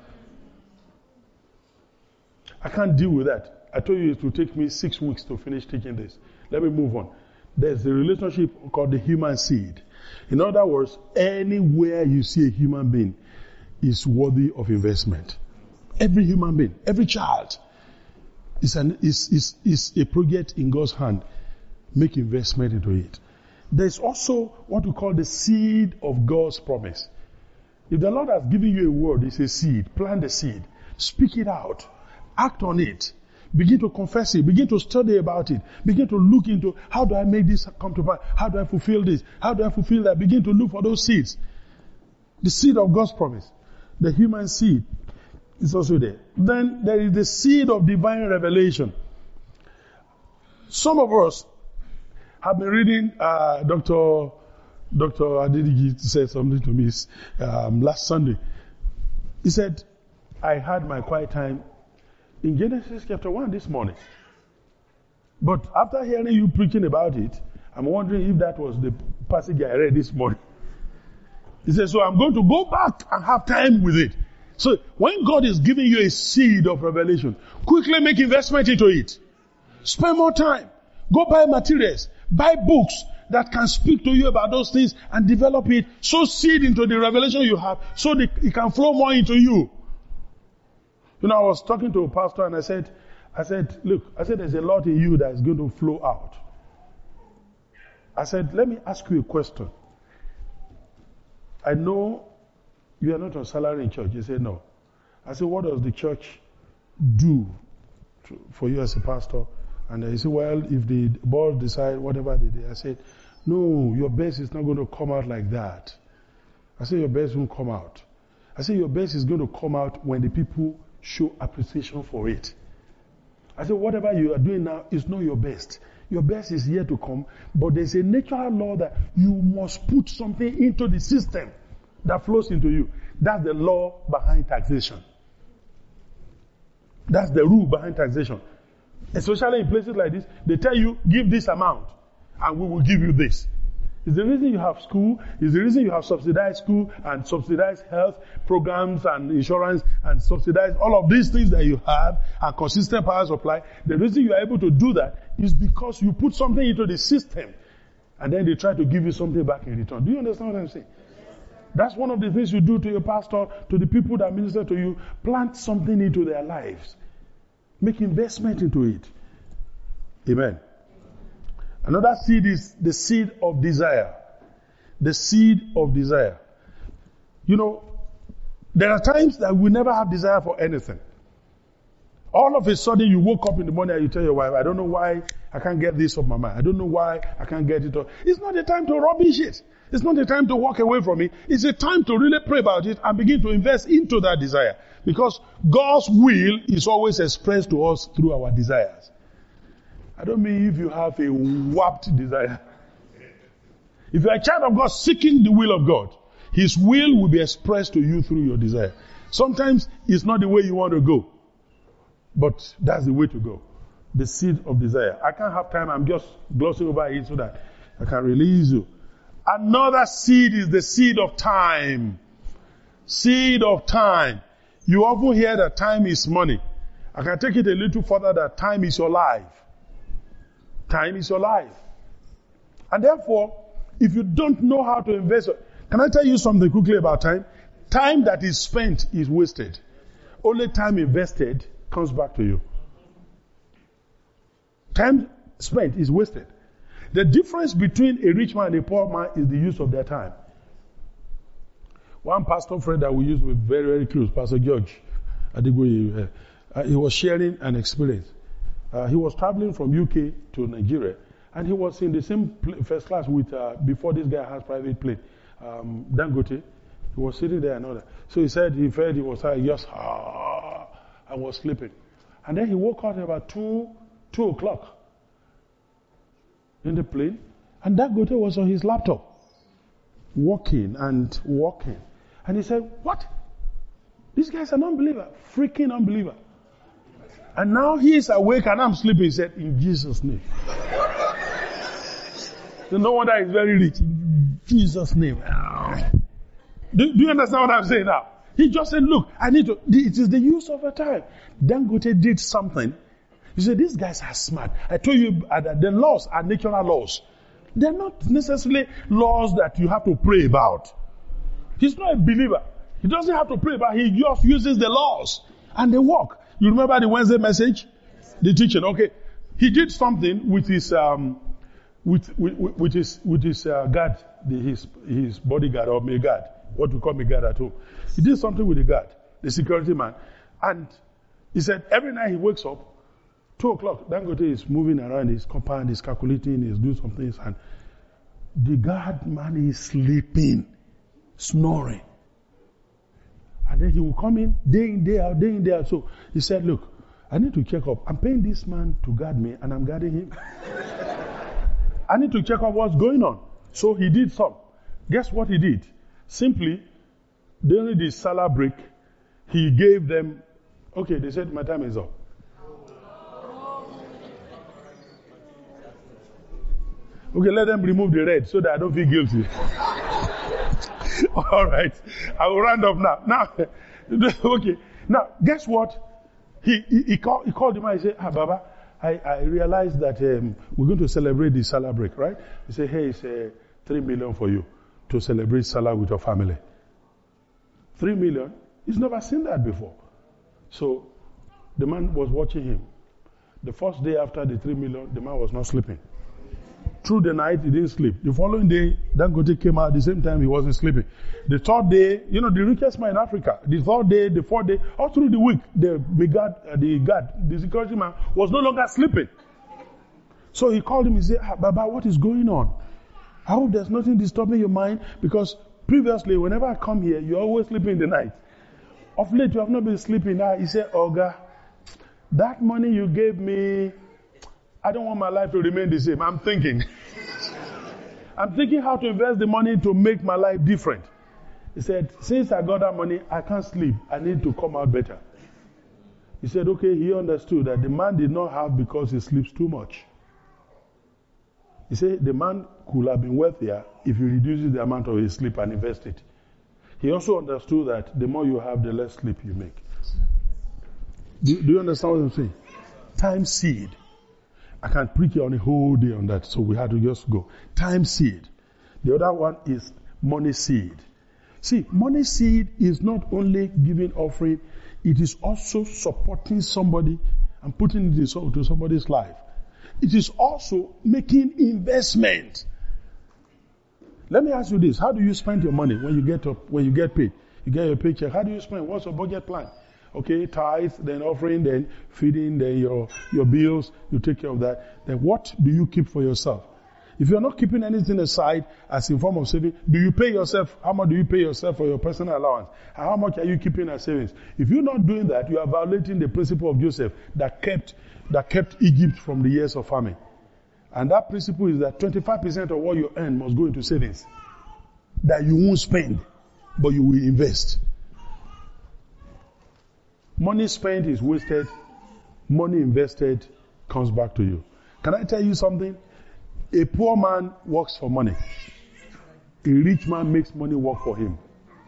[SPEAKER 1] I can't deal with that. I told you it will take me 6 weeks to finish teaching this. Let me move on. There's a relationship called the human seed. In other words, anywhere you see a human being is worthy of investment. Every human being, every child is a project in God's hand. Make investment into it. There's also what we call the seed of God's promise. If the Lord has given you a word, it's a seed. Plant the seed. Speak it out. Act on it. Begin to confess it. Begin to study about it. Begin to look into how do I make this come to pass? How do I fulfill this? How do I fulfill that? Begin to look for those seeds. The seed of God's promise. The human seed is also there. Then there is the seed of divine revelation. Some of us have been reading, Dr. Adedigi said something to me last Sunday. He said, I had my quiet time in Genesis chapter 1 this morning. But after hearing you preaching about it, I'm wondering if that was the passage I read this morning. He said, so I'm going to go back and have time with it. So when God is giving you a seed of revelation, quickly make investment into it. Spend more time. Go buy materials. Buy books that can speak to you about those things and develop it. Sow seed into the revelation you have so that it can flow more into you. I was talking to a pastor and I said, there's a lot in you that is going to flow out. I said, let me ask you a question. I know you are not on salary in church. He said, no. I said, what does the church do for you as a pastor? And he said, well, if the board decide whatever they did. I said, no, your best is not going to come out like that. I said, your best won't come out. I said, your best is going to come out when the people show appreciation for it. I said, whatever you are doing now is not your best. Your best is yet to come, but there's a natural law that you must put something into the system that flows into you. That's the law behind taxation. That's the rule behind taxation. Especially in places like this, they tell you, give this amount, and we will give you this. It's the reason you have school, it's the reason you have subsidized school and subsidized health programs and insurance and subsidized all of these things that you have and consistent power supply. The reason you are able to do that is because you put something into the system and then they try to give you something back in return. Do you understand what I'm saying? That's one of the things you do to your pastor, to the people that minister to you. Plant something into their lives. Make investment into it. Amen. Another seed is the seed of desire. The seed of desire. You know, there are times that we never have desire for anything. All of a sudden you woke up in the morning and you tell your wife, I don't know why I can't get this off my mind. I don't know why I can't get it off. It's not the time to rubbish it. It's not the time to walk away from it. It's a time to really pray about it and begin to invest into that desire. Because God's will is always expressed to us through our desires. I don't mean if you have a warped desire. If you're a child of God seeking the will of God, His will be expressed to you through your desire. Sometimes it's not the way you want to go, but that's the way to go. The seed of desire. I can't have time. I'm just glossing over it so that I can release you. Another seed is the seed of time. Seed of time. You often hear that time is money. I can take it a little further that time is your life. Time is your life. And therefore, if you don't know how to invest, can I tell you something quickly about time? Time that is spent is wasted. Only time invested comes back to you. Time spent is wasted. The difference between a rich man and a poor man is the use of their time. One pastor friend that we used to be very, very close, Pastor George Adigboye, he was sharing an experience. He was traveling from UK to Nigeria, and he was in the same first class with, before this guy has private plane, Dangote. He was sitting there and all that. So he said he felt he was just, and was sleeping. And then he woke up at about 2 o'clock in the plane, and Dangote was on his laptop, walking and walking. And he said, what? This guy's an unbeliever, freaking unbeliever. And now he is awake and I'm sleeping. He said, in Jesus' name. So no wonder he's very rich. In Jesus' name. Do you understand what I'm saying now? He just said, look, it is the use of a time. Dangote did something. He said, these guys are smart. I told you that the laws are natural laws. They're not necessarily laws that you have to pray about. He's not a believer. He doesn't have to pray about it. He just uses the laws and they work. You remember the Wednesday message? The teaching. Okay. He did something with his, with his guard, his bodyguard or main guard. What we call main guard at home. He did something with the guard, the security man. And he said every night he wakes up, 2 o'clock, Dangote is moving around his compound, he's calculating, he's doing some things, and the guard man is sleeping, snoring. And then he will come in, day in, day out. So he said, look, I need to check up. I'm paying this man to guard me, and I'm guarding him. I need to check up what's going on. So he did some. Guess what he did? Simply, during the salah break, he gave them, okay, they said, my time is up. Okay, let them remove the red so that I don't feel guilty. All right. I will round up now. Okay. Now, guess what? He called him and he said, Baba, I realized that we're going to celebrate the Salah break, right? He said, hey, it's 3 million for you to celebrate Salah with your family. 3 million? He's never seen that before. So, the man was watching him. The first day after the 3 million, the man was not sleeping. Through the night, he didn't sleep. The following day, Dangote came out. At the same time, he wasn't sleeping. The third day, the richest man in Africa. The third day, the fourth day, all through the week, the security man was no longer sleeping. So he called him and said, Baba, what is going on? I hope there's nothing disturbing your mind, because previously, whenever I come here, you're always sleeping in the night. Of late, you have not been sleeping. Now, he said, Oga, that money you gave me, I don't want my life to remain the same. I'm thinking how to invest the money to make my life different. He said, since I got that money, I can't sleep. I need to come out better. He said, okay, he understood that the man did not have because he sleeps too much. He said the man could have been wealthier if he reduces the amount of his sleep and invest it. He also understood that the more you have, the less sleep you make. Do you understand what I'm saying? Time seed. I can't preach on a whole day on that, so we had to just go. Time seed. The other one is money seed. See, money seed is not only giving offering, it is also supporting somebody and putting it into somebody's life. it is also making investment. Let me ask you this. How do you spend your money when you get paid? You get your paycheck. How do you spend? What's your budget plan? Okay, tithe, then offering, then feeding, then your bills. You take care of that. Then what do you keep for yourself? If you're not keeping anything aside as in form of saving, do you pay yourself? How much do you pay yourself for your personal allowance? And how much are you keeping as savings? If you're not doing that, you are violating the principle of Joseph that kept Egypt from the years of famine. And that principle is that 25% of what you earn must go into savings. That you won't spend, but you will invest. Money spent is wasted. Money invested comes back to you. Can I tell you something? A poor man works for money. A rich man makes money work for him.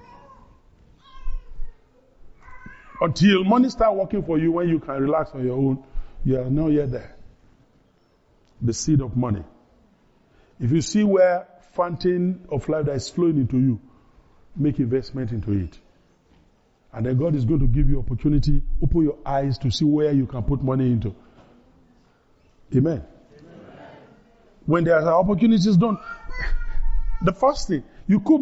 [SPEAKER 1] Until money starts working for you when you can relax on your own, you are not yet there. The seed of money. If you see where fountain of life that is flowing into you, make investment into it. And then God is going to give you opportunity, open your eyes to see where you can put money into. Amen. When there are opportunities done, the first thing, you could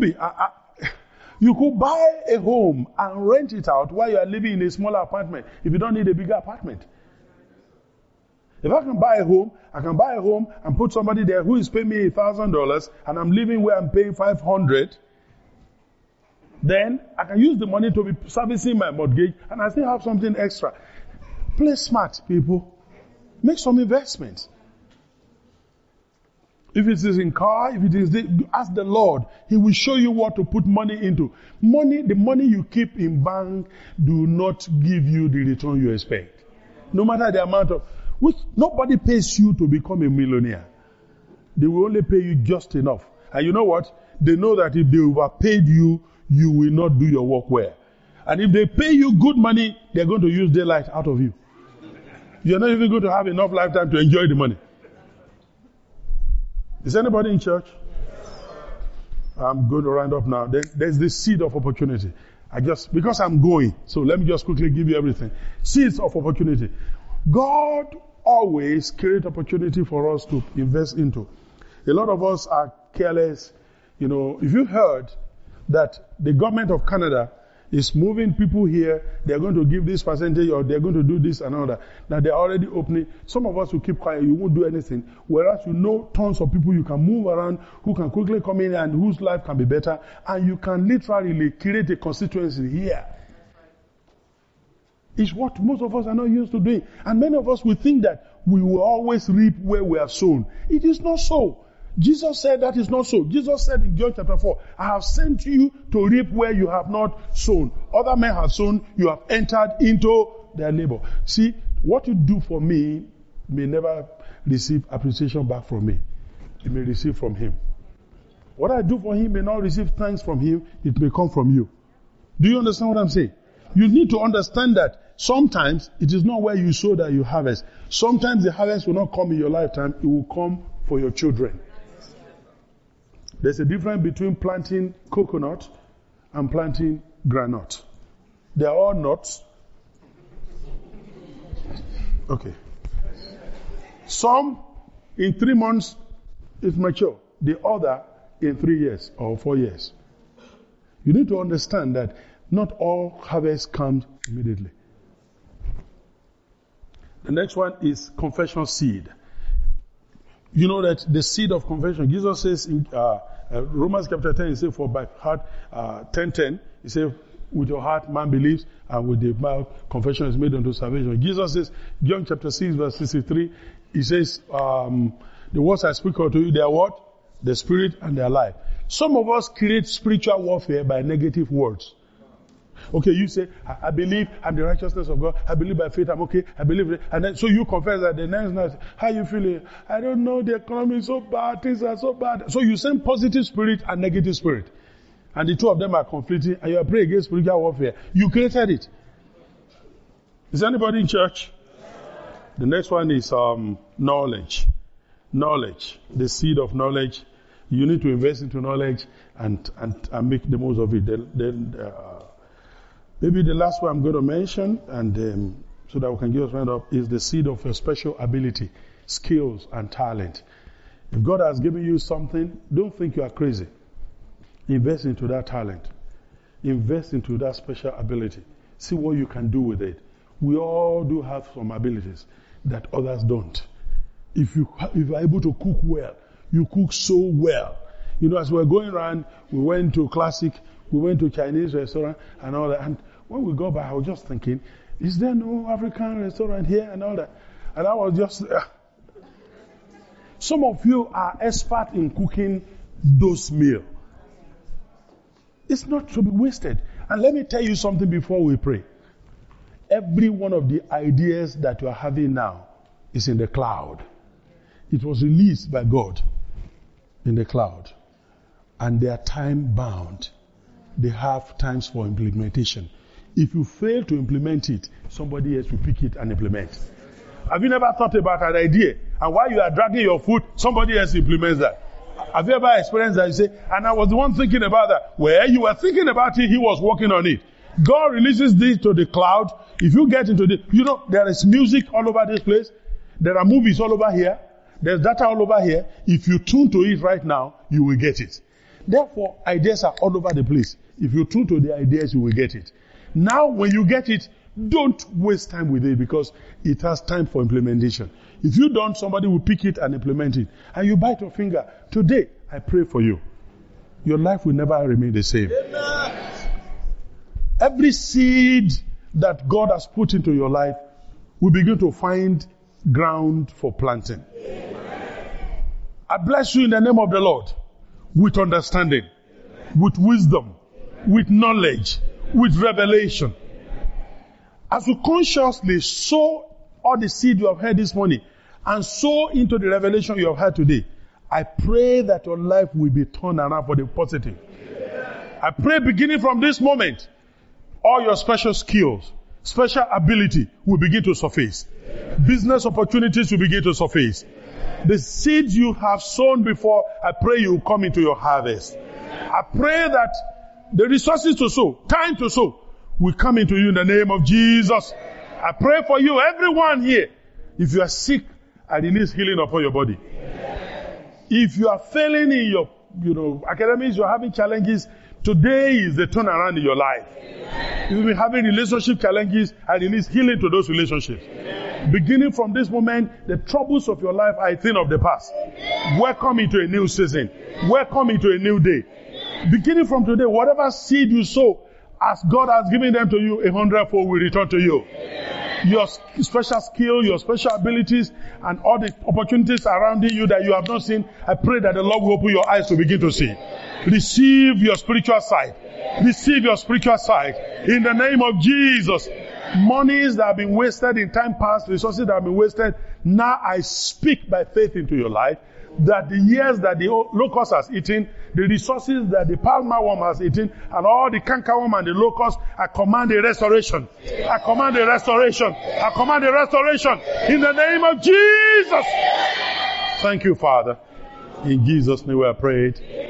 [SPEAKER 1] buy a home and rent it out while you are living in a smaller apartment if you don't need a bigger apartment. If I can buy a home and put somebody there who is paying me $1,000 and I'm living where I'm paying $500, then I can use the money to be servicing my mortgage and I still have something extra. Play smart, people. Make some investments. If it is in car, if it is, ask the Lord. He will show you what to put money into. The money you keep in bank do not give you the return you expect. No matter the amount of, which nobody pays you to become a millionaire. They will only pay you just enough. And you know what? They know that if they overpaid you, you will not do your work well. And if they pay you good money, they're going to use daylight out of you. You're not even going to have enough lifetime to enjoy the money. Is anybody in church? I'm going to round up now. There's this seed of opportunity. Because I'm going, so let me just quickly give you everything. Seeds of opportunity. God always creates opportunity for us to invest into. A lot of us are careless. You know, if you heard that the government of Canada is moving people here, they're going to give this percentage or they're going to do this and all that. Now they're already opening. Some of us will keep quiet, you won't do anything. Whereas you know tons of people you can move around, who can quickly come in and whose life can be better. And you can literally create a constituency here. It's what most of us are not used to doing. And many of us will think that we will always reap where we have sown. It is not so. Jesus said that is not so. Jesus said in John chapter 4, I have sent you to reap where you have not sown. Other men have sown, you have entered into their labor. See, what you do for me may never receive appreciation back from me. It may receive from him. What I do for him may not receive thanks from him. It may come from you. Do you understand what I'm saying? You need to understand that sometimes it is not where you sow that you harvest. Sometimes the harvest will not come in your lifetime. It will come for your children. There's a difference between planting coconut and planting granite. They are all nuts. Okay. Some in 3 months is mature. The other in 3 years or 4 years. You need to understand that not all harvest comes immediately. The next one is confession seed. You know that the seed of confession, Jesus says in Romans chapter 10, he says, for by heart, 10:10, he says, with your heart man believes, and with the mouth confession is made unto salvation. Jesus says, John chapter 6, verse 63, he says, the words I speak unto you, they are what? The spirit and their life. Some of us create spiritual warfare by negative words. Okay, you say, I believe I'm the righteousness of God. I believe by faith I'm okay. I believe it. And then, so you confess that the next night, how you feeling? I don't know, the economy is so bad, things are so bad. So you send positive spirit and negative spirit. And the two of them are conflicting and you are praying against spiritual warfare. You created it. Is anybody in church? The next one is knowledge. Knowledge. The seed of knowledge. You need to invest into knowledge and make the most of it. Then maybe the last one I'm going to mention, and so that we can give us round up, is the seed of a special ability. skills, and talent. If God has given you something, don't think you are crazy. Invest into that talent. Invest into that special ability. See what you can do with it. We all do have some abilities that others don't. If you are able to cook well, you cook so well. You know, as we're going around, we went to Classic, we went to Chinese restaurant and all that. And when we got back, I was just thinking, is there no African restaurant here and all that? And I was just... Some of you are expert in cooking those meals. It's not to be wasted. And let me tell you something before we pray. Every one of the ideas that you are having now is in the cloud. It was released by God in the cloud. And they are time bound. They have times for implementation. If you fail to implement it, somebody else will pick it and implement. Have you never thought about an idea? And while you are dragging your foot, somebody else implements that. Have you ever experienced that? You say, and I was the one thinking about that. Well, you were thinking about it, he was working on it. God releases this to the cloud. If you get into the, you know, there is music all over this place. There are movies all over here. There's data all over here. If you tune to it right now, you will get it. Therefore, ideas are all over the place. If you tune to the ideas, you will get it. Now, when you get it, don't waste time with it because it has time for implementation. If you don't, somebody will pick it and implement it. And you bite your finger. Today, I pray for you. Your life will never remain the same. Amen. Every seed that God has put into your life will begin to find ground for planting. Amen. I bless you in the name of the Lord with understanding, with wisdom, with knowledge, with revelation. As you consciously sow all the seed you have heard this morning and sow into the revelation you have heard today, I pray that your life will be turned around for the positive. I pray beginning from this moment, all your special skills, special ability will begin to surface. Business opportunities will begin to surface. The seeds you have sown before, I pray you will come into your harvest. I pray that the resources to sow, time to sow, will come into you in the name of Jesus. I pray for you, everyone here. If you are sick, I release healing upon your body. If you are failing in your, academics, you are having challenges, today is the turnaround in your life. If you will be having relationship challenges, I release healing to those relationships. Beginning from this moment, the troubles of your life are a thing of the past. Welcome into a new season. Welcome into a new day. Beginning from today, whatever seed you sow, as God has given them to you, 100-fold will return to you. Your special skill, your special abilities, and all the opportunities surrounding you that you have not seen, I pray that the Lord will open your eyes to begin to see. Receive your spiritual sight. Receive your spiritual sight. In the name of Jesus. Monies that have been wasted in time past, resources that have been wasted, now I speak by faith into your life, that the years that the locust has eaten, the resources that the palmer worm has eaten, and all the cankerworm and the locust, I command a restoration. I command a restoration. I command a restoration in the name of Jesus. Thank you, Father. In Jesus' name we are prayed.